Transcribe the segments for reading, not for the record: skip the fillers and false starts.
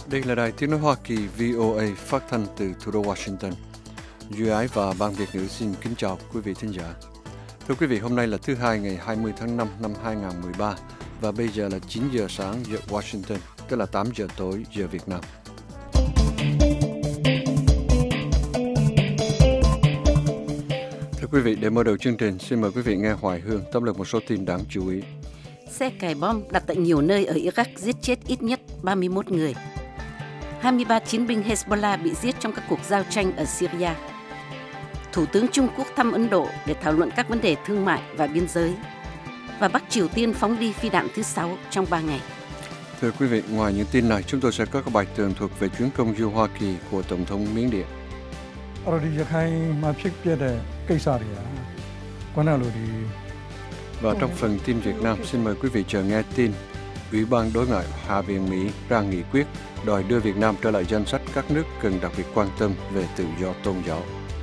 Đây là đài tiếng nói Hoa Kỳ VOA phát thanh từ thủ đô Washington. Duy Ái và ban Việt ngữ xin kính chào quý vị thính giả. Thưa quý vị, hôm nay là thứ Hai ngày 20 tháng 5 năm 2013 và bây giờ là 9 giờ sáng giờ Washington, tức là 8 giờ tối giờ Việt Nam. Thưa quý vị, để mở đầu chương trình, xin mời quý vị nghe Hoài Hương tóm lược một số tin đáng chú ý. Xe cày bom đặt tại nhiều nơi ở Iraq giết chết ít nhất 31 người. 23 chiến binh Hezbollah bị giết trong các cuộc giao tranh ở Syria. Thủ tướng Trung Quốc thăm Ấn Độ để thảo luận các vấn đề thương mại và biên giới. Và Bắc Triều Tiên phóng đi phi đạn thứ 6 trong 3 ngày. Thưa quý vị, ngoài những tin này, chúng tôi sẽ có các bài tường thuật về chuyến công du Hoa Kỳ của Tổng thống Miến Điện. Và trong phần tin Việt Nam, xin mời quý vị chờ nghe tin Ủy ban Đối ngoại Hạ viện Mỹ ra nghị quyết đòi đưa Việt Nam trở lại danh sách các nước cần đặc biệt quan tâm về tự do tôn giáo.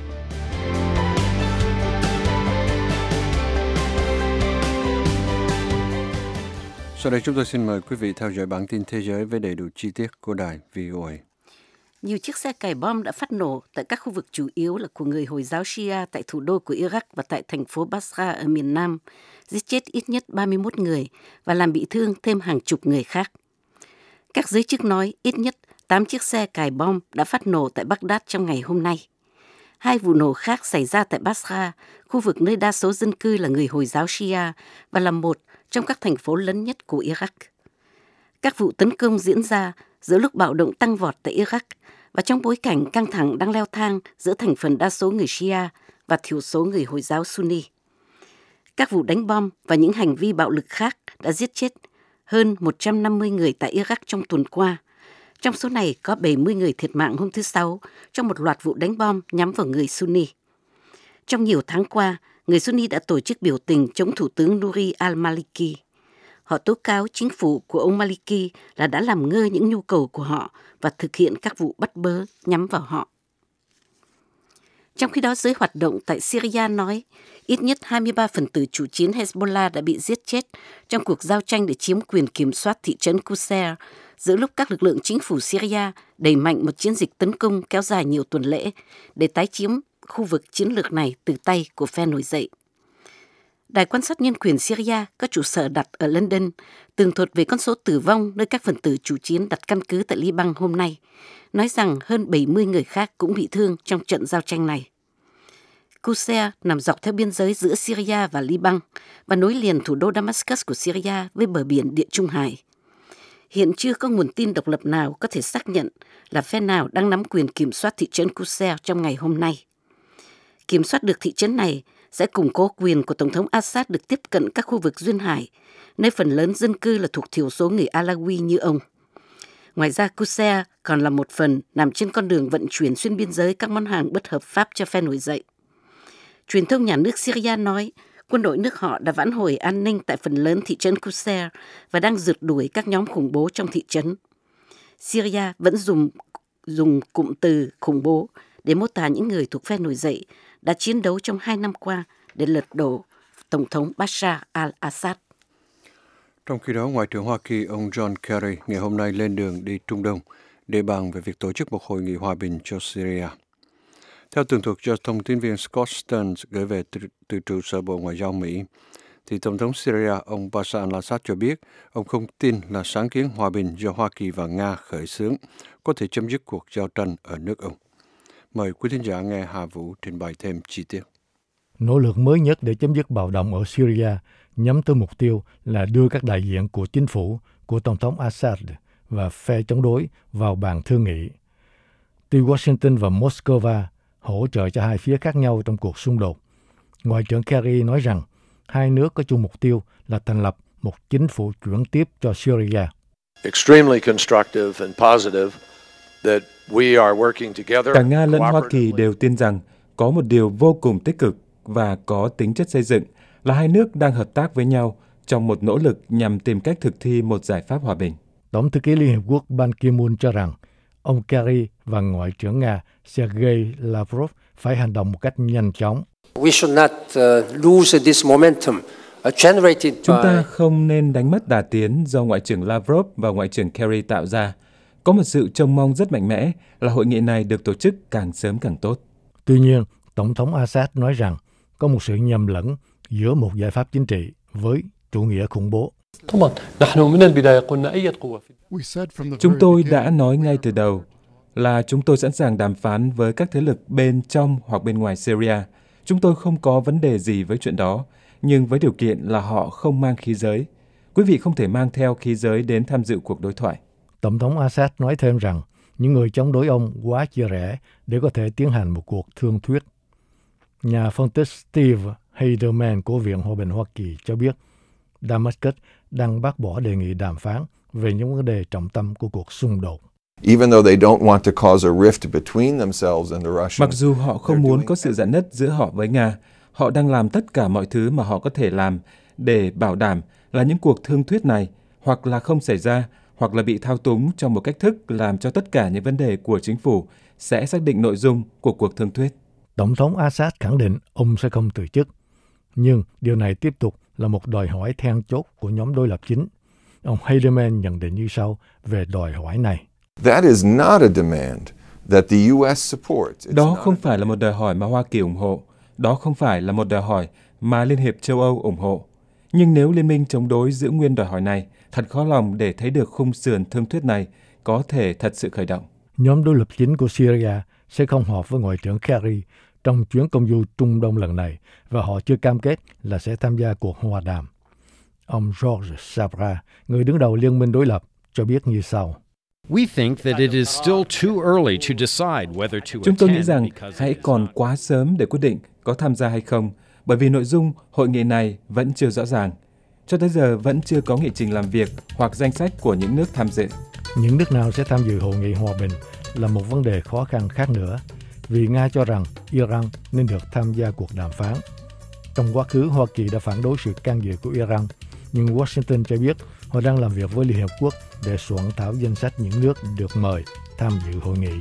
Sau đây chúng tôi xin mời quý vị theo dõi bản tin thế giới với đầy đủ chi tiết của đài VOA. Nhiều chiếc xe cày bom đã phát nổ tại các khu vực chủ yếu là của người Hồi giáo Shia tại thủ đô của Iraq và tại thành phố Basra ở miền Nam, giết chết ít nhất 31 người và làm bị thương thêm hàng chục người khác. Các giới chức nói ít nhất 8 chiếc xe cày bom đã phát nổ tại Baghdad trong ngày hôm nay. 2 vụ nổ khác xảy ra tại Basra, khu vực nơi đa số dân cư là người Hồi giáo Shia và là một trong các thành phố lớn nhất của Iraq. Các vụ tấn công diễn ra giữa lúc bạo động tăng vọt tại Iraq và trong bối cảnh căng thẳng đang leo thang giữa thành phần đa số người Shia và thiểu số người Hồi giáo Sunni. Các vụ đánh bom và những hành vi bạo lực khác đã giết chết hơn 150 người tại Iraq trong tuần qua. Trong số này có 70 người thiệt mạng hôm thứ Sáu trong một loạt vụ đánh bom nhắm vào người Sunni. Trong nhiều tháng qua, người Sunni đã tổ chức biểu tình chống Thủ tướng Nouri al-Maliki. Họ tố cáo chính phủ của ông Maliki là đã làm ngơ những nhu cầu của họ và thực hiện các vụ bắt bớ nhắm vào họ. Trong khi đó, giới hoạt động tại Syria nói ít nhất 23 phần tử chủ chiến Hezbollah đã bị giết chết trong cuộc giao tranh để chiếm quyền kiểm soát thị trấn Qusair, giữa lúc các lực lượng chính phủ Syria đẩy mạnh một chiến dịch tấn công kéo dài nhiều tuần lễ để tái chiếm khu vực chiến lược này từ tay của phe nổi dậy. Đài quan sát nhân quyền Syria có trụ sở đặt ở London tường thuật về con số tử vong nơi các phần tử chủ chiến đặt căn cứ tại Liban hôm nay, nói rằng hơn 70 người khác cũng bị thương trong trận giao tranh này. Qusair nằm dọc theo biên giới giữa Syria và Liban và nối liền thủ đô Damascus của Syria với bờ biển Địa Trung Hải. Hiện chưa có nguồn tin độc lập nào có thể xác nhận là phe nào đang nắm quyền kiểm soát thị trấn Qusair trong ngày hôm nay. Kiểm soát được thị trấn này sẽ củng cố quyền của Tổng thống Assad được tiếp cận các khu vực duyên hải, nơi phần lớn dân cư là thuộc thiểu số người Alawi như ông. Ngoài ra, Qusair còn là một phần nằm trên con đường vận chuyển xuyên biên giới các món hàng bất hợp pháp cho phe nổi dậy. Truyền thông nhà nước Syria nói quân đội nước họ đã vãn hồi an ninh tại phần lớn thị trấn Qusair và đang rượt đuổi các nhóm khủng bố trong thị trấn. Syria vẫn dùng cụm từ khủng bố để mô tả những người thuộc phe nổi dậy đã chiến đấu trong 2 năm qua để lật đổ Tổng thống Bashar al-Assad. Trong khi đó, Ngoại trưởng Hoa Kỳ ông John Kerry ngày hôm nay lên đường đi Trung Đông để bàn về việc tổ chức một hội nghị hòa bình cho Syria. Theo tường thuật do thông tin viên Scott Stearns gửi về từ trụ sở Bộ Ngoại giao Mỹ, thì Tổng thống Syria ông Bashar al-Assad cho biết ông không tin là sáng kiến hòa bình do Hoa Kỳ và Nga khởi xướng có thể chấm dứt cuộc giao tranh ở nước ông. Mời quý thính giả nghe Hà Vũ trình bày thêm chi tiết. Nỗ lực mới nhất để chấm dứt bạo động ở Syria nhắm tới mục tiêu là đưa các đại diện của chính phủ, của Tổng thống Assad và phe chống đối vào bàn thương nghị. Tuy Washington và Moscow hỗ trợ cho hai phía khác nhau trong cuộc xung đột, Ngoại trưởng Kerry nói rằng hai nước có chung mục tiêu là thành lập một chính phủ chuyển tiếp cho Syria. Extremely constructive and positive that we are working together. Cả Nga lẫn Hoa Kỳ đều tin rằng có một điều vô cùng tích cực và có tính chất xây dựng là hai nước đang hợp tác với nhau trong một nỗ lực nhằm tìm cách thực thi một giải pháp hòa bình. Tổng thư ký Liên Hiệp Quốc Ban Ki-moon cho rằng ông Kerry và Ngoại trưởng Nga Sergei Lavrov phải hành động một cách nhanh chóng. Chúng ta không nên đánh mất đà tiến do Ngoại trưởng Lavrov và Ngoại trưởng Kerry tạo ra. Có một sự trông mong rất mạnh mẽ là hội nghị này được tổ chức càng sớm càng tốt. Tuy nhiên, Tổng thống Assad nói rằng có một sự nhầm lẫn giữa một giải pháp chính trị với chủ nghĩa khủng bố. Chúng tôi đã nói ngay từ đầu là chúng tôi sẵn sàng đàm phán với các thế lực bên trong hoặc bên ngoài Syria. Chúng tôi không có vấn đề gì với chuyện đó, nhưng với điều kiện là họ không mang khí giới. Quý vị không thể mang theo khí giới đến tham dự cuộc đối thoại. Tổng thống Assad nói thêm rằng những người chống đối ông quá chia rẽ để có thể tiến hành một cuộc thương thuyết. Nhà phân tích Steve Heiderman của Viện Hòa bình Hoa Kỳ cho biết Damascus đang bác bỏ đề nghị đàm phán về những vấn đề trọng tâm của cuộc xung đột. Mặc dù họ không muốn có sự rạn nứt giữa họ với Nga, họ đang làm tất cả mọi thứ mà họ có thể làm để bảo đảm là những cuộc thương thuyết này hoặc là không xảy ra, hoặc là bị thao túng trong một cách thức làm cho tất cả những vấn đề của chính phủ sẽ xác định nội dung của cuộc thương thuyết. Tổng thống Assad khẳng định ông sẽ không từ chức, nhưng điều này tiếp tục là một đòi hỏi then chốt của nhóm đối lập chính. Ông Heiderman nhận định như sau về đòi hỏi này. Đó không phải là một đòi hỏi mà Hoa Kỳ ủng hộ. Đó không phải là một đòi hỏi mà Liên hiệp châu Âu ủng hộ. Nhưng nếu Liên minh chống đối giữ nguyên đòi hỏi này, thật khó lòng để thấy được khung sườn thương thuyết này có thể thật sự khởi động. Nhóm đối lập chính của Syria sẽ không họp với Ngoại trưởng Kerry trong chuyến công du Trung Đông lần này và họ chưa cam kết là sẽ tham gia cuộc hòa đàm. Ông George Sabra, người đứng đầu liên minh đối lập, cho biết như sau. Chúng tôi nghĩ rằng hãy còn quá sớm để quyết định có tham gia hay không, bởi vì nội dung hội nghị này vẫn chưa rõ ràng. Cho tới giờ vẫn chưa có nghị trình làm việc hoặc danh sách của những nước tham dự. Những nước nào sẽ tham dự hội nghị hòa bình là một vấn đề khó khăn khác nữa, vì Nga cho rằng Iran nên được tham gia cuộc đàm phán. Trong quá khứ, Hoa Kỳ đã phản đối sự can dự của Iran, nhưng Washington cho biết họ đang làm việc với Liên Hiệp Quốc để soạn thảo danh sách những nước được mời tham dự hội nghị.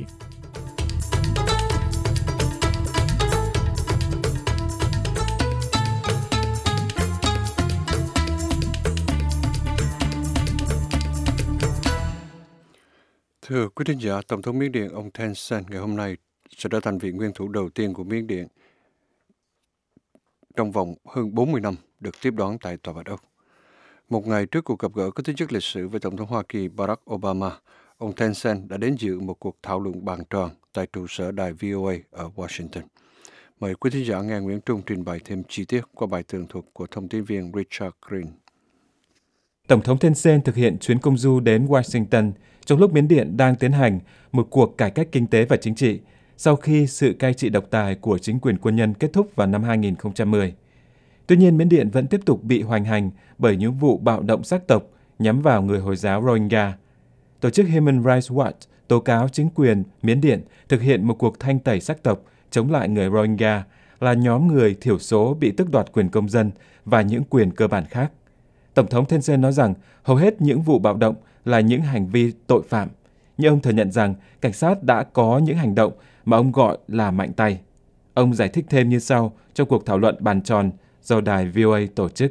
Thưa quý thính giả, Tổng thống Miến Điện ông Thein Sein ngày hôm nay sẽ trở thành vị nguyên thủ đầu tiên của Miến Điện trong vòng hơn 40 năm được tiếp đón tại Tòa Bạch Ốc. Một ngày trước cuộc gặp gỡ có tính chất lịch sử với Tổng thống Hoa Kỳ Barack Obama, ông Thein Sein đã đến dự một cuộc thảo luận bàn tròn tại trụ sở đài VOA ở Washington. Mời quý thính giả nghe Nguyễn Trung trình bày thêm chi tiết qua bài tường thuật của thông tin viên Richard Green. Tổng thống Thein Sein thực hiện chuyến công du đến Washington trong lúc Miến Điện đang tiến hành một cuộc cải cách kinh tế và chính trị sau khi sự cai trị độc tài của chính quyền quân nhân kết thúc vào năm 2010. Tuy nhiên, Miến Điện vẫn tiếp tục bị hoành hành bởi những vụ bạo động sắc tộc nhắm vào người Hồi giáo Rohingya. Tổ chức Human Rights Watch tố cáo chính quyền Miến Điện thực hiện một cuộc thanh tẩy sắc tộc chống lại người Rohingya, là nhóm người thiểu số bị tước đoạt quyền công dân và những quyền cơ bản khác. Tổng thống Thein Sein nói rằng hầu hết những vụ bạo động là những hành vi tội phạm, nhưng ông thừa nhận rằng cảnh sát đã có những hành động mà ông gọi là mạnh tay. Ông giải thích thêm như sau trong cuộc thảo luận bàn tròn do đài VOA tổ chức.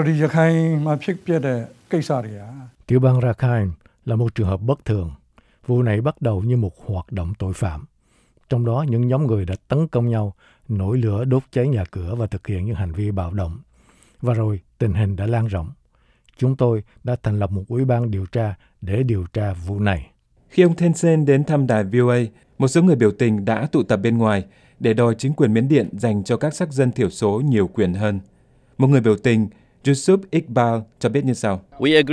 Tiểu bang Rakhine là một trường hợp bất thường. Vụ này bắt đầu như một hoạt động tội phạm. Trong đó, những nhóm người đã tấn công nhau, nổi lửa đốt cháy nhà cửa và thực hiện những hành vi bạo động. Và rồi, tình hình đã lan rộng. Chúng tôi đã thành lập một ủy ban điều tra để điều tra vụ này. Khi ông Thein Sein đến thăm đài VOA, một số người biểu tình đã tụ tập bên ngoài để đòi chính quyền Miến Điện dành cho các sắc dân thiểu số nhiều quyền hơn. Một người biểu tình, Yusuf Iqbal, cho biết như sau.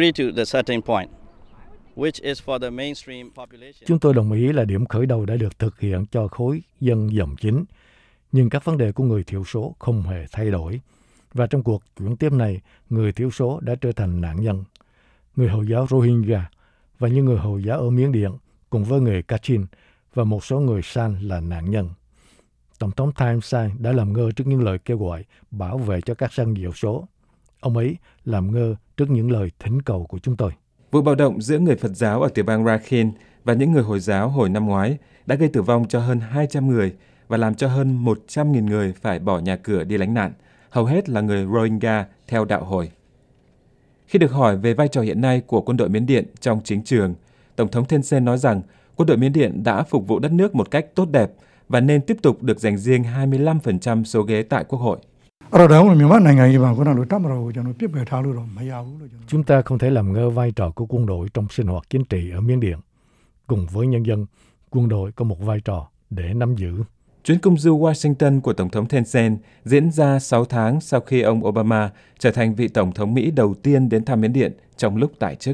Chúng tôi đồng ý là điểm khởi đầu đã được thực hiện cho khối dân dòng chính, nhưng các vấn đề của người thiểu số không hề thay đổi. Và trong cuộc chuyển tiếp này, người thiểu số đã trở thành nạn nhân. Người Hồi giáo Rohingya và những người Hồi giáo ở Miến Điện cùng với người Kachin và một số người San là nạn nhân. Tổng thống Thein Sein đã làm ngơ trước những lời kêu gọi bảo vệ cho các dân thiểu số. Ông ấy làm ngơ trước những lời thỉnh cầu của chúng tôi. Vụ bạo động giữa người Phật giáo ở tiểu bang Rakhine và những người Hồi giáo hồi năm ngoái đã gây tử vong cho hơn 200 người và làm cho hơn 100.000 người phải bỏ nhà cửa đi lánh nạn, hầu hết là người Rohingya theo đạo Hồi. Khi được hỏi về vai trò hiện nay của quân đội Miến Điện trong chính trường, Tổng thống Thein Sein nói rằng quân đội Miến Điện đã phục vụ đất nước một cách tốt đẹp và nên tiếp tục được dành riêng 25% số ghế tại Quốc hội. Chúng ta không thể làm ngơ vai trò của quân đội trong sinh hoạt chính trị ở Miến Điện. Cùng với nhân dân, quân đội có một vai trò để nắm giữ. Chuyến công du Washington của Tổng thống Thein Sein diễn ra 6 tháng sau khi ông Obama trở thành vị Tổng thống Mỹ đầu tiên đến thăm Miến Điện trong lúc tại chức.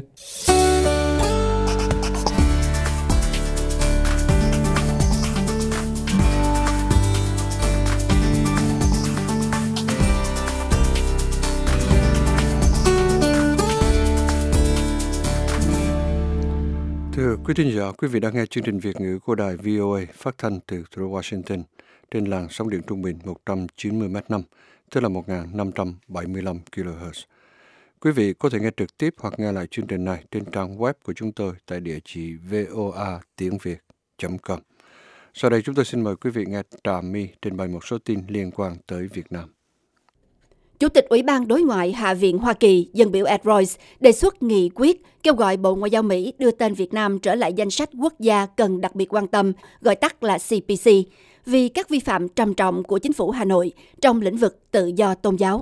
Thưa quý thính giả, quý vị đang nghe chương trình Việt ngữ của đài VOA phát thanh từ thủ đô Washington trên làn sóng điện trung bình 190 m/năm, tức là 1.575 kHz. Quý vị có thể nghe trực tiếp hoặc nghe lại chương trình này trên trang web của chúng tôi tại địa chỉ voatiengviet.com. Sau đây chúng tôi xin mời quý vị nghe Trà My trình bày một số tin liên quan tới Việt Nam. Chủ tịch Ủy ban Đối ngoại Hạ viện Hoa Kỳ, dân biểu Ed Royce, đề xuất nghị quyết kêu gọi Bộ Ngoại giao Mỹ đưa tên Việt Nam trở lại danh sách quốc gia cần đặc biệt quan tâm, gọi tắt là CPC, vì các vi phạm trầm trọng của chính phủ Hà Nội trong lĩnh vực tự do tôn giáo.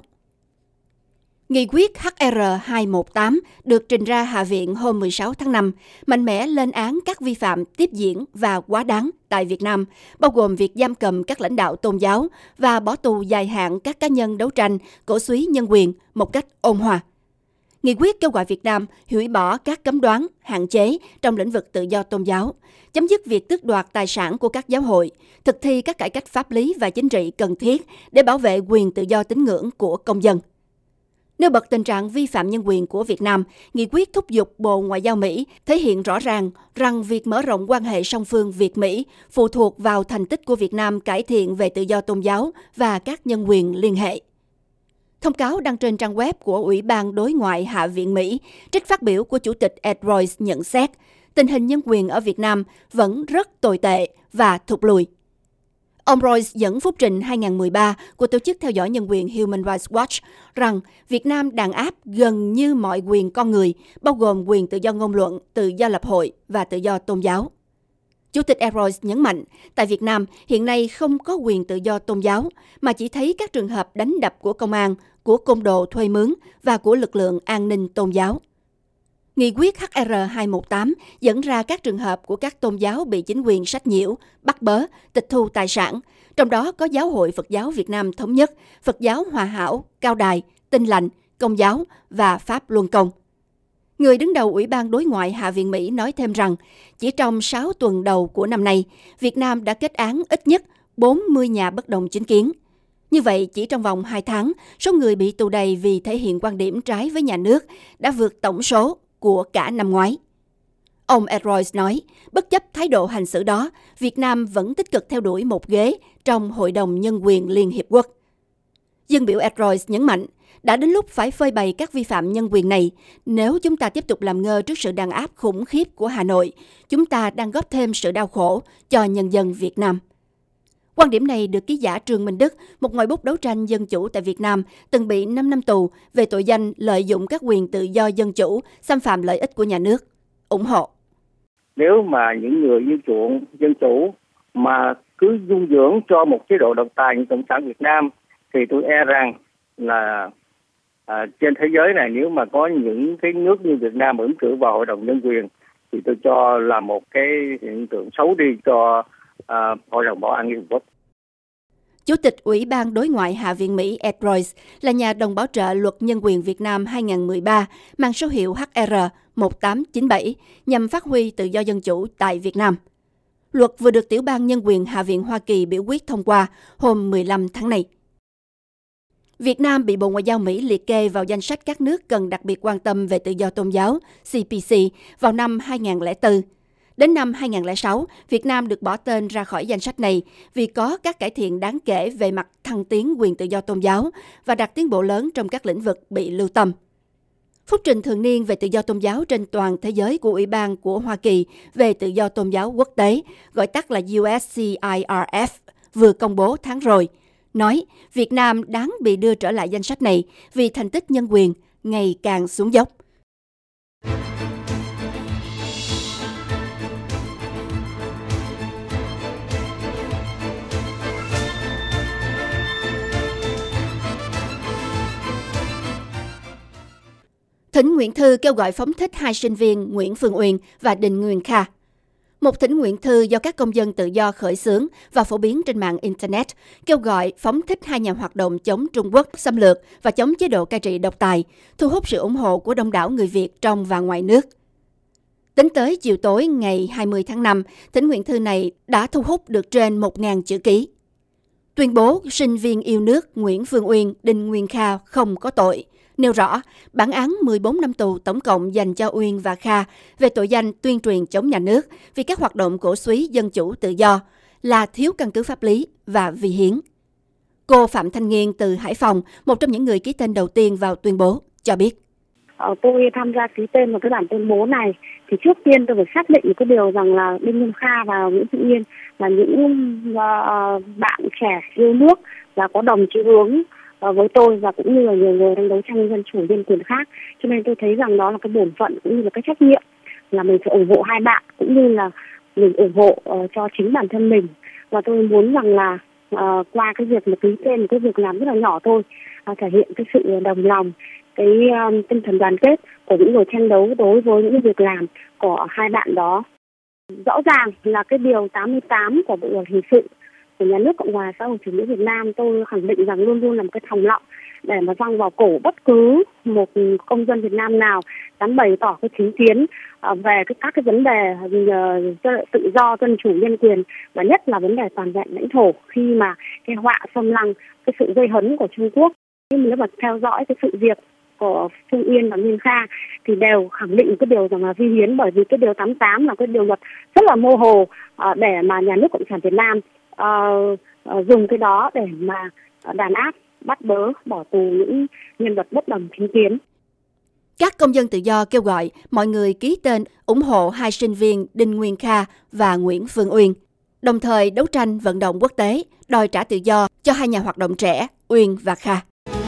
Nghị quyết HR 218 được trình ra Hạ viện hôm 16 tháng 5, mạnh mẽ lên án các vi phạm tiếp diễn và quá đáng tại Việt Nam, bao gồm việc giam cầm các lãnh đạo tôn giáo và bỏ tù dài hạn các cá nhân đấu tranh, cổ súy nhân quyền một cách ôn hòa. Nghị quyết kêu gọi Việt Nam hủy bỏ các cấm đoán, hạn chế trong lĩnh vực tự do tôn giáo, chấm dứt việc tước đoạt tài sản của các giáo hội, thực thi các cải cách pháp lý và chính trị cần thiết để bảo vệ quyền tự do tín ngưỡng của công dân. Nêu bật tình trạng vi phạm nhân quyền của Việt Nam, nghị quyết thúc giục Bộ Ngoại giao Mỹ thể hiện rõ ràng rằng việc mở rộng quan hệ song phương Việt-Mỹ phụ thuộc vào thành tích của Việt Nam cải thiện về tự do tôn giáo và các nhân quyền liên hệ. Thông cáo đăng trên trang web của Ủy ban Đối ngoại Hạ viện Mỹ, trích phát biểu của Chủ tịch Ed Royce nhận xét, tình hình nhân quyền ở Việt Nam vẫn rất tồi tệ và thụt lùi. Ông Royce dẫn phúc trình 2013 của Tổ chức Theo dõi Nhân quyền Human Rights Watch rằng Việt Nam đàn áp gần như mọi quyền con người, bao gồm quyền tự do ngôn luận, tự do lập hội và tự do tôn giáo. Chủ tịch Ed Royce nhấn mạnh, tại Việt Nam hiện nay không có quyền tự do tôn giáo, mà chỉ thấy các trường hợp đánh đập của công an, của côn đồ thuê mướn và của lực lượng an ninh tôn giáo. Nghị quyết HR 218 dẫn ra các trường hợp của các tôn giáo bị chính quyền sách nhiễu, bắt bớ, tịch thu tài sản, trong đó có Giáo hội Phật giáo Việt Nam Thống nhất, Phật giáo Hòa hảo, Cao đài, Tin lành, Công giáo và Pháp Luân công. Người đứng đầu Ủy ban Đối ngoại Hạ viện Mỹ nói thêm rằng, chỉ trong 6 tuần đầu của năm nay, Việt Nam đã kết án ít nhất 40 nhà bất đồng chính kiến. Như vậy, chỉ trong vòng 2 tháng, số người bị tù đày vì thể hiện quan điểm trái với nhà nước đã vượt tổng số của cả năm ngoái. Ông Ed Royce nói, bất chấp thái độ hành xử đó, Việt Nam vẫn tích cực theo đuổi một ghế trong Hội đồng Nhân quyền Liên Hiệp Quốc. Dân biểu Ed Royce nhấn mạnh, đã đến lúc phải phơi bày các vi phạm nhân quyền này. Nếu chúng ta tiếp tục làm ngơ trước sự đàn áp khủng khiếp của Hà Nội, chúng ta đang góp thêm sự đau khổ cho nhân dân Việt Nam. Quan điểm này được ký giả Trương Minh Đức, một ngòi bút đấu tranh dân chủ tại Việt Nam, từng bị 5 năm tù về tội danh lợi dụng các quyền tự do dân chủ, xâm phạm lợi ích của nhà nước, ủng hộ. Nếu mà những người yêu chuộng dân chủ mà cứ dung dưỡng cho một chế độ độc tài như Cộng sản Việt Nam, thì tôi e rằng là trên thế giới này nếu mà có những cái nước như Việt Nam ứng cử vào Hội đồng Nhân quyền thì tôi cho là một cái hiện tượng xấu đi cho Hội đồng Bảo an Liên Hợp Quốc. Chủ tịch Ủy ban Đối ngoại Hạ viện Mỹ Ed Royce là nhà đồng bảo trợ Luật Nhân quyền Việt Nam 2013 mang số hiệu HR 1897 nhằm phát huy tự do dân chủ tại Việt Nam. Luật vừa được Tiểu ban Nhân quyền Hạ viện Hoa Kỳ biểu quyết thông qua hôm 15 tháng này. Việt Nam bị Bộ Ngoại giao Mỹ liệt kê vào danh sách các nước cần đặc biệt quan tâm về tự do tôn giáo CPC vào năm 2004. Đến năm 2006, Việt Nam được bỏ tên ra khỏi danh sách này vì có các cải thiện đáng kể về mặt thăng tiến quyền tự do tôn giáo và đạt tiến bộ lớn trong các lĩnh vực bị lưu tâm. Phúc trình thường niên về tự do tôn giáo trên toàn thế giới của Ủy ban của Hoa Kỳ về tự do tôn giáo quốc tế, gọi tắt là USCIRF, vừa công bố tháng rồi, nói Việt Nam đáng bị đưa trở lại danh sách này vì thành tích nhân quyền ngày càng xuống dốc. Thỉnh nguyện thư kêu gọi phóng thích hai sinh viên Nguyễn Phương Uyên và Đinh Nguyên Kha. Một thỉnh nguyện thư do các công dân tự do khởi xướng và phổ biến trên mạng Internet kêu gọi phóng thích hai nhà hoạt động chống Trung Quốc xâm lược và chống chế độ cai trị độc tài, thu hút sự ủng hộ của đông đảo người Việt trong và ngoài nước. Tính tới chiều tối ngày 20 tháng 5, thỉnh nguyện thư này đã thu hút được trên 1.000 chữ ký. Tuyên bố sinh viên yêu nước Nguyễn Phương Uyên, Đinh Nguyên Kha không có tội, nêu rõ bản án 14 năm tù tổng cộng dành cho Uyên và Kha về tội danh tuyên truyền chống nhà nước vì các hoạt động cổ súy dân chủ tự do là thiếu căn cứ pháp lý và vi hiến. Cô Phạm Thanh Nghiên từ Hải Phòng, một trong những người ký tên đầu tiên vào tuyên bố, cho biết. Tôi tham gia ký tên vào cái bản tuyên bố này thì trước tiên tôi phải xác định cái điều rằng là Đinh Nguyên Kha và Nguyễn Phương Uyên là những bạn trẻ yêu nước và có đồng chí hướng với tôi và cũng như là nhiều người đang đấu tranh dân chủ nhân quyền khác, cho nên tôi thấy rằng đó là cái bổn phận cũng như là cái trách nhiệm là mình phải ủng hộ hai bạn cũng như là mình ủng hộ cho chính bản thân mình. Và tôi muốn rằng là qua cái việc mà ký tên một cái việc làm rất là nhỏ thôi, thể hiện cái sự đồng lòng, cái tinh thần đoàn kết của những người tranh đấu đối với những việc làm của hai bạn đó. Rõ ràng là cái điều 88 của Bộ luật hình sự của nhà nước Cộng hòa xã hội chủ nghĩa Việt Nam, tôi khẳng định rằng luôn luôn là một cái thòng lọng để mà giăng vào cổ bất cứ một công dân Việt Nam nào dám bày tỏ cái chính kiến về các cái vấn đề tự do, dân chủ, nhân quyền và nhất là vấn đề toàn vẹn lãnh thổ khi mà cái họa xâm lăng, cái sự gây hấn của Trung Quốc. Nhưng nếu mà theo dõi cái sự việc của Phương Uyên và Nguyên Kha thì đều khẳng định cái điều rằng là vi hiến, bởi vì cái điều 88 là cái điều luật rất là mơ hồ để mà nhà nước Cộng sản Việt Nam dùng cái đó để mà đàn áp, bắt bớ, bỏ tù những nhân vật bất đồng chính kiến. Các công dân tự do kêu gọi mọi người ký tên ủng hộ hai sinh viên Đinh Nguyên Kha và Nguyễn Phương Uyên, đồng thời đấu tranh vận động quốc tế đòi trả tự do cho hai nhà hoạt động trẻ Uyên và Kha.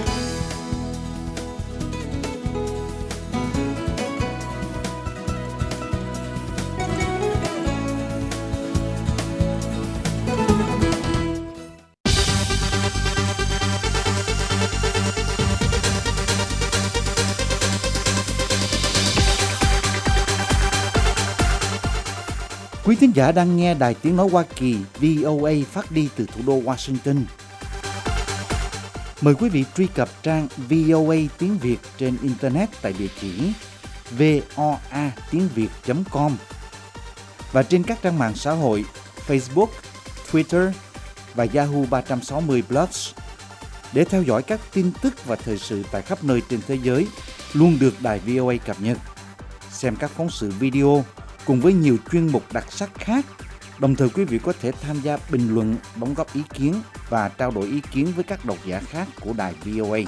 Quý thính giả đang nghe Đài Tiếng Nói Hoa Kỳ VOA phát đi từ thủ đô Washington. Mời quý vị truy cập trang VOA Tiếng Việt trên Internet tại địa chỉ voatiengviet.com và trên các trang mạng xã hội Facebook, Twitter và Yahoo 360 Plus để theo dõi các tin tức và thời sự tại khắp nơi trên thế giới luôn được Đài VOA cập nhật. Xem các phóng sự video cùng với nhiều chuyên mục đặc sắc khác. Đồng thời quý vị có thể tham gia bình luận, đóng góp ý kiến và trao đổi ý kiến với các độc giả khác của đài VOA.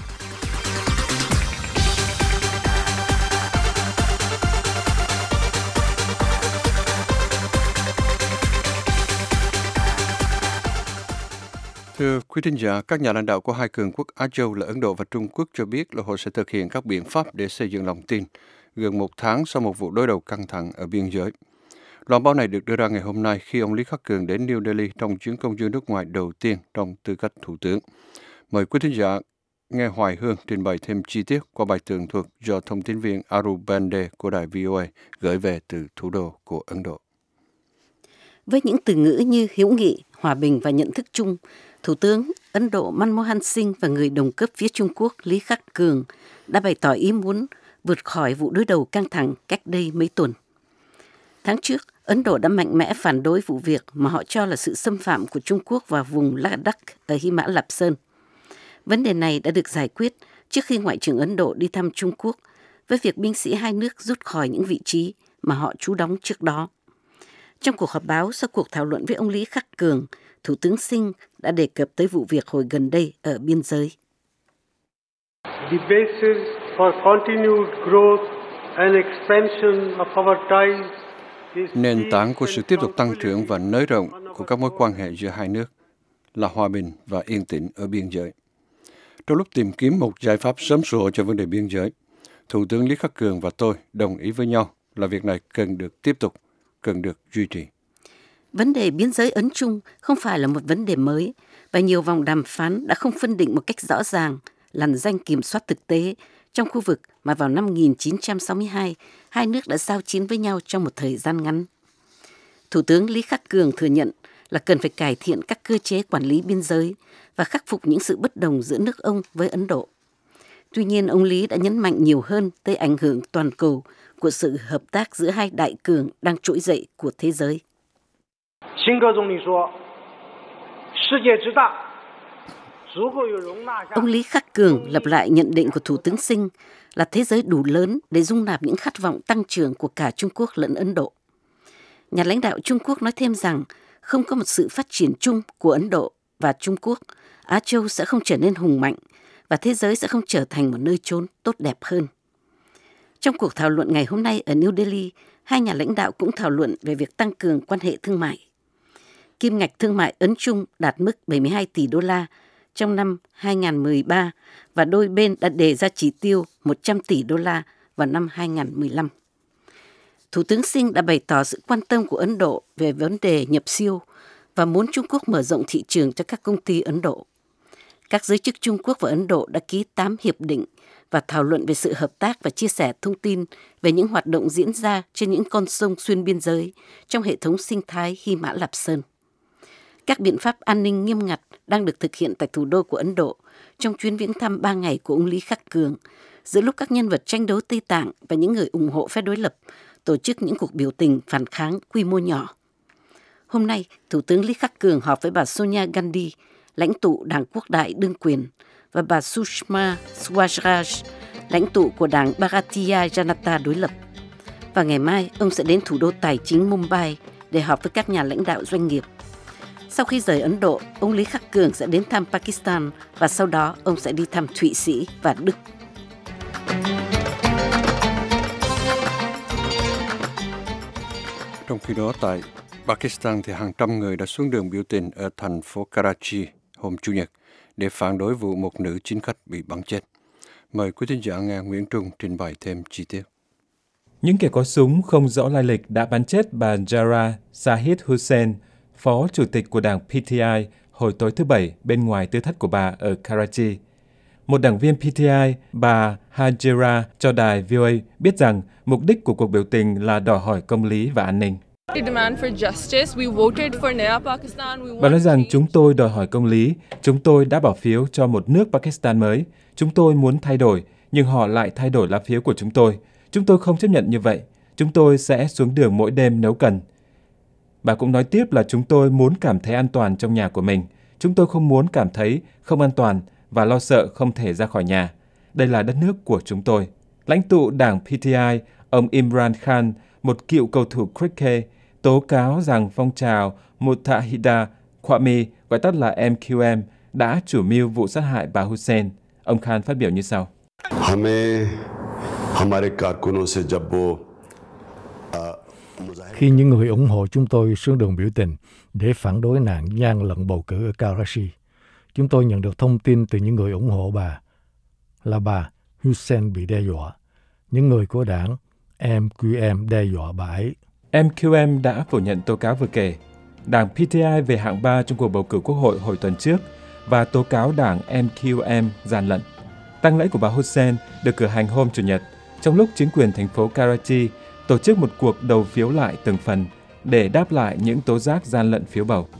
Thưa quý thính giả, các nhà lãnh đạo của hai cường quốc Á Châu là Ấn Độ và Trung Quốc cho biết là họ sẽ thực hiện các biện pháp để xây dựng lòng tin gần một tháng sau một vụ đối đầu căng thẳng ở biên giới. Loan báo này được đưa ra ngày hôm nay khi ông Lý Khắc Cường đến New Delhi trong chuyến công du nước ngoài đầu tiên trong tư cách thủ tướng. Mời quý thính giả nghe Hoài Hương trình bày thêm chi tiết qua bài tường thuật do thông tin viên Aru Bande của đài VOA gửi về từ thủ đô của Ấn Độ. Với những từ ngữ như hữu nghị, hòa bình và nhận thức chung, Thủ tướng Ấn Độ Manmohan Singh và người đồng cấp phía Trung Quốc Lý Khắc Cường đã bày tỏ ý muốn vượt khỏi vụ đối đầu căng thẳng cách đây mấy tuần. Tháng trước, Ấn Độ đã mạnh mẽ phản đối vụ việc mà họ cho là sự xâm phạm của Trung Quốc vào vùng Ladakh ở Hy Mã Lạp Sơn. Vấn đề này đã được giải quyết trước khi Ngoại trưởng Ấn Độ đi thăm Trung Quốc với việc binh sĩ hai nước rút khỏi những vị trí mà họ trú đóng trước đó. Trong cuộc họp báo sau cuộc thảo luận với ông Lý Khắc Cường, Thủ tướng Singh đã đề cập tới vụ việc hồi gần đây ở biên giới. The basis for continued growth and expansion of our ties. Nền tảng của sự tiếp tục tăng trưởng và nới rộng của các mối quan hệ giữa hai nước là hòa bình và yên tĩnh ở biên giới. Trong lúc tìm kiếm một giải pháp sớm sủa cho vấn đề biên giới, Thủ tướng Lý Khắc Cường và tôi đồng ý với nhau là việc này cần được tiếp tục, cần được duy trì. Vấn đề biên giới Ấn-Trung không phải là một vấn đề mới và nhiều vòng đàm phán đã không phân định một cách rõ ràng lằn ranh kiểm soát thực tế trong khu vực mà vào năm 1962 hai nước đã giao chiến với nhau trong một thời gian ngắn. Thủ tướng Lý Khắc Cường thừa nhận là cần phải cải thiện các cơ chế quản lý biên giới và khắc phục những sự bất đồng giữa nước ông với Ấn Độ. Tuy nhiên, ông Lý đã nhấn mạnh nhiều hơn tới ảnh hưởng toàn cầu của sự hợp tác giữa hai đại cường đang trỗi dậy của thế giới. Ông Lý Khắc Cường lặp lại nhận định của Thủ tướng Singh là thế giới đủ lớn để dung nạp những khát vọng tăng trưởng của cả Trung Quốc lẫn Ấn Độ. Nhà lãnh đạo Trung Quốc nói thêm rằng không có một sự phát triển chung của Ấn Độ và Trung Quốc, Á Châu sẽ không trở nên hùng mạnh và thế giới sẽ không trở thành một nơi chốn tốt đẹp hơn. Trong cuộc thảo luận ngày hôm nay ở New Delhi, hai nhà lãnh đạo cũng thảo luận về việc tăng cường quan hệ thương mại. Kim ngạch thương mại Ấn-Trung đạt mức 72 tỷ đô la trong năm 2013 và đôi bên đã đề ra chỉ tiêu 100 tỷ đô la vào năm 2015. Thủ tướng Singh đã bày tỏ sự quan tâm của Ấn Độ về vấn đề nhập siêu và muốn Trung Quốc mở rộng thị trường cho các công ty Ấn Độ. Các giới chức Trung Quốc và Ấn Độ đã ký 8 hiệp định và thảo luận về sự hợp tác và chia sẻ thông tin về những hoạt động diễn ra trên những con sông xuyên biên giới trong hệ thống sinh thái Hy Mã Lạp Sơn. Các biện pháp an ninh nghiêm ngặt đang được thực hiện tại thủ đô của Ấn Độ trong chuyến viếng thăm 3 ngày của ông Lý Khắc Cường, giữa lúc các nhân vật tranh đấu Tây Tạng và những người ủng hộ phe đối lập tổ chức những cuộc biểu tình phản kháng quy mô nhỏ. Hôm nay, Thủ tướng Lý Khắc Cường họp với bà Sonia Gandhi, lãnh tụ Đảng Quốc đại đương quyền, và bà Sushma Swaraj, lãnh tụ của Đảng Bharatiya Janata đối lập. Và ngày mai, ông sẽ đến thủ đô tài chính Mumbai để họp với các nhà lãnh đạo doanh nghiệp. Sau khi rời Ấn Độ, ông Lý Khắc Cường sẽ đến thăm Pakistan và sau đó ông sẽ đi thăm Thụy Sĩ và Đức. Trong khi đó, tại Pakistan thì hàng trăm người đã xuống đường biểu tình ở thành phố Karachi hôm Chủ nhật để phản đối vụ một nữ chính khách bị bắn chết. Mời quý thính giả nghe Nguyễn Trung trình bày thêm chi tiết. Những kẻ có súng không rõ lai lịch đã bắn chết bà Jara Shahid Hussain, phó chủ tịch của đảng PTI, hồi tối thứ Bảy bên ngoài tư thất của bà ở Karachi. Một đảng viên PTI, bà Hajira, cho đài VOA biết rằng mục đích của cuộc biểu tình là đòi hỏi công lý và an ninh. Bà nói rằng chúng tôi đòi hỏi công lý, chúng tôi đã bỏ phiếu cho một nước Pakistan mới. Chúng tôi muốn thay đổi, nhưng họ lại thay đổi lá phiếu của chúng tôi. Chúng tôi không chấp nhận như vậy. Chúng tôi sẽ xuống đường mỗi đêm nếu cần. Bà cũng nói tiếp là chúng tôi muốn cảm thấy an toàn trong nhà của mình. Chúng tôi không muốn cảm thấy không an toàn và lo sợ không thể ra khỏi nhà. Đây là đất nước của chúng tôi. Lãnh tụ đảng PTI, ông Imran Khan, một cựu cầu thủ cricket, tố cáo rằng phong trào Muttahida Qawmi, gọi tắt là MQM, đã chủ mưu vụ sát hại bà Hussain. Ông Khan phát biểu như sau. Khi những người ủng hộ chúng tôi xuống đường biểu tình để phản đối nạn gian lận bầu cử ở Karachi, chúng tôi nhận được thông tin từ những người ủng hộ bà Hussain bị đe dọa. Những người của đảng MQM đe dọa bà ấy. MQM đã phủ nhận tố cáo vừa kể. Đảng PTI về hạng 3 trong cuộc bầu cử quốc hội hồi tuần trước và tố cáo đảng MQM gian lận. Tang lễ của bà Hussain được cử hành hôm Chủ nhật, trong lúc chính quyền thành phố Karachi tổ chức một cuộc đầu phiếu lại từng phần để đáp lại những tố giác gian lận phiếu bầu.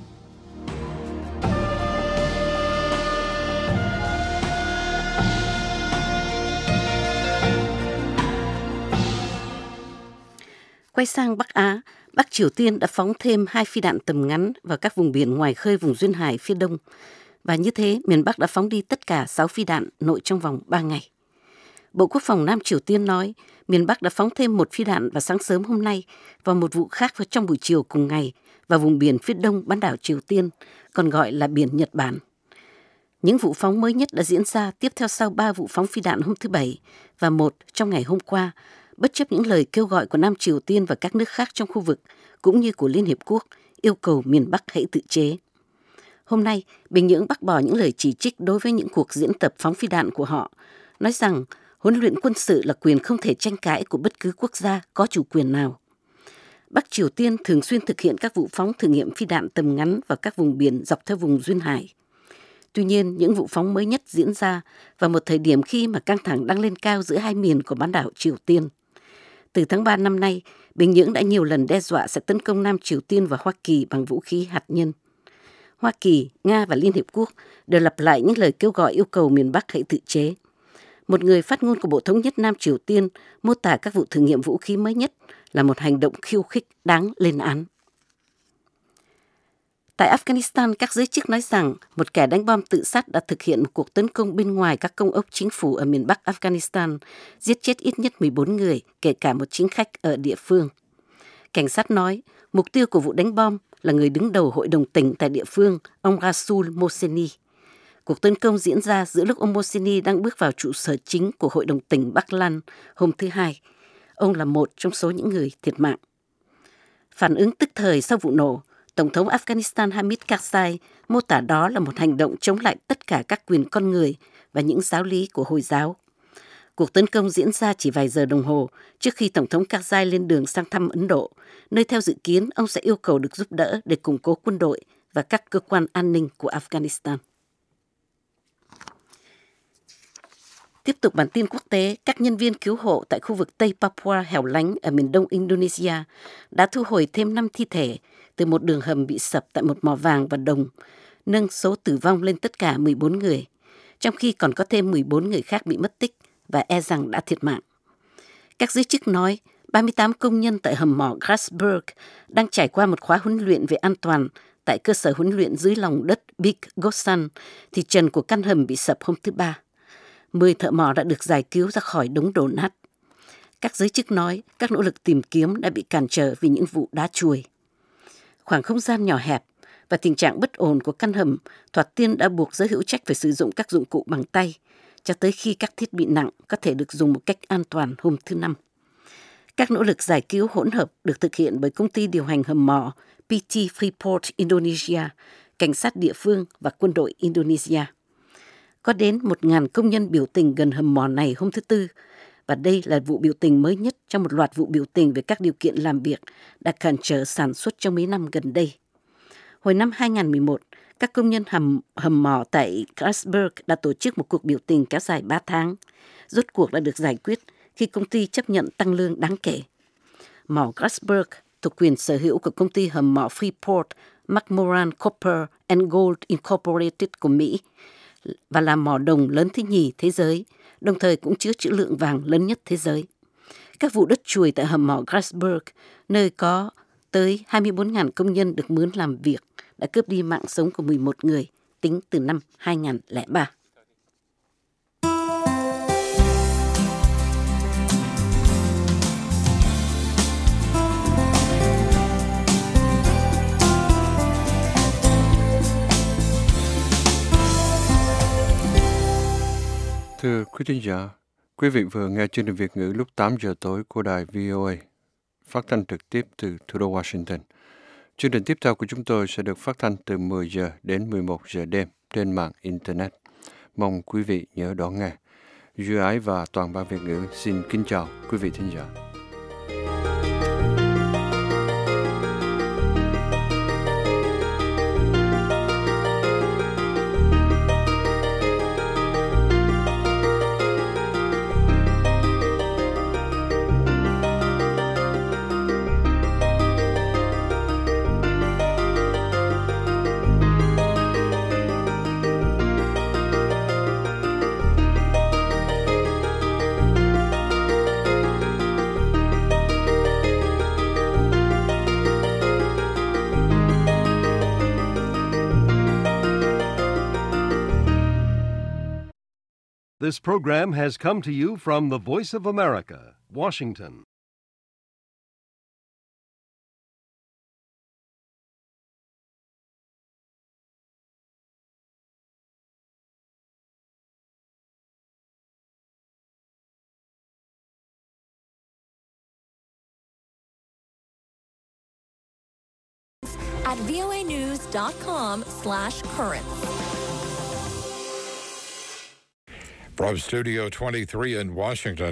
Quay sang Bắc Á, Bắc Triều Tiên đã phóng thêm 2 phi đạn tầm ngắn vào các vùng biển ngoài khơi vùng duyên hải phía đông. Và như thế, miền Bắc đã phóng đi tất cả 6 phi đạn nội trong vòng 3 ngày. Bộ Quốc phòng Nam Triều Tiên nói, miền Bắc đã phóng thêm 1 phi đạn vào sáng sớm hôm nay và một vụ khác vào trong buổi chiều cùng ngày vào vùng biển phía đông bán đảo Triều Tiên, còn gọi là biển Nhật Bản. Những vụ phóng mới nhất đã diễn ra tiếp theo sau 3 vụ phóng phi đạn hôm thứ Bảy và 1 trong ngày hôm qua, bất chấp những lời kêu gọi của Nam Triều Tiên và các nước khác trong khu vực, cũng như của Liên Hiệp Quốc, yêu cầu miền Bắc hãy tự chế. Hôm nay, Bình Nhưỡng bác bỏ những lời chỉ trích đối với những cuộc diễn tập phóng phi đạn của họ, nói rằng huấn luyện quân sự là quyền không thể tranh cãi của bất cứ quốc gia có chủ quyền nào. Bắc Triều Tiên thường xuyên thực hiện các vụ phóng thử nghiệm phi đạn tầm ngắn vào các vùng biển dọc theo vùng duyên hải. Tuy nhiên, những vụ phóng mới nhất diễn ra vào một thời điểm khi mà căng thẳng đang lên cao giữa hai miền của bán đảo Triều Tiên. Từ tháng 3 năm nay, Bình Nhưỡng đã nhiều lần đe dọa sẽ tấn công Nam Triều Tiên và Hoa Kỳ bằng vũ khí hạt nhân. Hoa Kỳ, Nga và Liên Hiệp Quốc đều lặp lại những lời kêu gọi yêu cầu miền Bắc hãy tự chế. Một người phát ngôn của Bộ Thống nhất Nam Triều Tiên mô tả các vụ thử nghiệm vũ khí mới nhất là một hành động khiêu khích đáng lên án. Tại Afghanistan, các giới chức nói rằng một kẻ đánh bom tự sát đã thực hiện một cuộc tấn công bên ngoài các công ốc chính phủ ở miền Bắc Afghanistan, giết chết ít nhất 14 người, kể cả một chính khách ở địa phương. Cảnh sát nói mục tiêu của vụ đánh bom là người đứng đầu hội đồng tỉnh tại địa phương, ông Rasul Mohseni. Cuộc tấn công diễn ra giữa lúc ông Mohseni đang bước vào trụ sở chính của hội đồng tỉnh Bắc Lan hôm thứ Hai. Ông là một trong số những người thiệt mạng. Phản ứng tức thời sau vụ nổ, Tổng thống Afghanistan Hamid Karzai mô tả đó là một hành động chống lại tất cả các quyền con người và những giáo lý của Hồi giáo. Cuộc tấn công diễn ra chỉ vài giờ đồng hồ trước khi Tổng thống Karzai lên đường sang thăm Ấn Độ, nơi theo dự kiến ông sẽ yêu cầu được giúp đỡ để củng cố quân đội và các cơ quan an ninh của Afghanistan. Tiếp tục bản tin quốc tế, các nhân viên cứu hộ tại khu vực Tây Papua hẻo lánh ở miền đông Indonesia đã thu hồi thêm 5 thi thể từ một đường hầm bị sập tại một mỏ vàng và đồng, nâng số tử vong lên tất cả 14 người, trong khi còn có thêm 14 người khác bị mất tích và e rằng đã thiệt mạng. Các giới chức nói 38 công nhân tại hầm mỏ Grasberg đang trải qua một khóa huấn luyện về an toàn tại cơ sở huấn luyện dưới lòng đất Big Gosan, thì trần của căn hầm bị sập hôm thứ Ba. 10 thợ mỏ đã được giải cứu ra khỏi đống đổ nát. Các giới chức nói các nỗ lực tìm kiếm đã bị cản trở vì những vụ đá chùi. Khoảng không gian nhỏ hẹp và tình trạng bất ổn của căn hầm thoạt tiên đã buộc giới hữu trách phải sử dụng các dụng cụ bằng tay, cho tới khi các thiết bị nặng có thể được dùng một cách an toàn hôm thứ Năm. Các nỗ lực giải cứu hỗn hợp được thực hiện bởi công ty điều hành hầm mỏ PT Freeport Indonesia, cảnh sát địa phương và quân đội Indonesia. Có đến 1.000 công nhân biểu tình gần hầm mỏ này hôm thứ Tư, và đây là vụ biểu tình mới nhất trong một loạt vụ biểu tình về các điều kiện làm việc đã cản trở sản xuất trong mấy năm gần đây. Hồi năm 2011, các công nhân hầm mỏ tại Grasberg đã tổ chức một cuộc biểu tình kéo dài 3 tháng. Rốt cuộc đã được giải quyết khi công ty chấp nhận tăng lương đáng kể. Mỏ Grasberg thuộc quyền sở hữu của công ty hầm mỏ Freeport McMoran Copper and Gold Incorporated của Mỹ và là mỏ đồng lớn thứ nhì thế giới, đồng thời cũng chứa trữ lượng vàng lớn nhất thế giới. Các vụ đất chùi tại hầm mỏ Grasberg, nơi có tới 24.000 công nhân được mướn làm việc, đã cướp đi mạng sống của 11 người tính từ năm 2003. Thưa quý thính giả, quý vị vừa nghe chương trình Việt ngữ lúc 8 giờ tối của đài VOA, phát thanh trực tiếp từ thủ đô Washington. Chương trình tiếp theo của chúng tôi sẽ được phát thanh từ 10 giờ đến 11 giờ đêm trên mạng Internet. Mong quý vị nhớ đón nghe. Duy Ái và toàn ban Việt ngữ xin kính chào quý vị thính giả. This program has come to you from the Voice of America, Washington. At voanews.com/current. From Studio 23 in Washington.